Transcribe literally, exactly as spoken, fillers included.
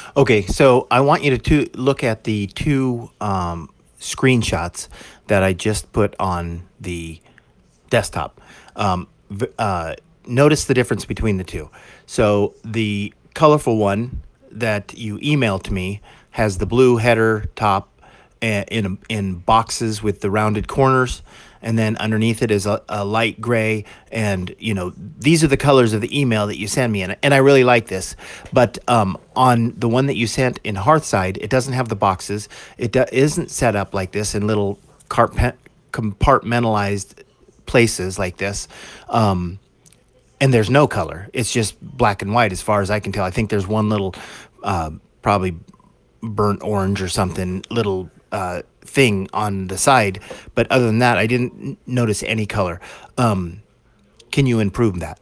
Okay, so I want you to, to look at the two um, screenshots that I just put on the desktop. Um, v- uh, Notice the difference between the two. So the colorful one that you emailed to me has the blue header top a- in in boxes with the rounded corners, and then underneath it is a, a light gray. And you know these are the colors of the email that you send me, and, and I really like this. But um, on the one that you sent in Hearthside, it doesn't have the boxes. It do- isn't set up like this in little carpent compartmentalized places like this. Um, and there's no color. It's just black and white as far as I can tell. I think there's one little, uh, probably burnt orange or something, little uh, thing on the side. But other than that, I didn't notice any color. Um, can you improve that?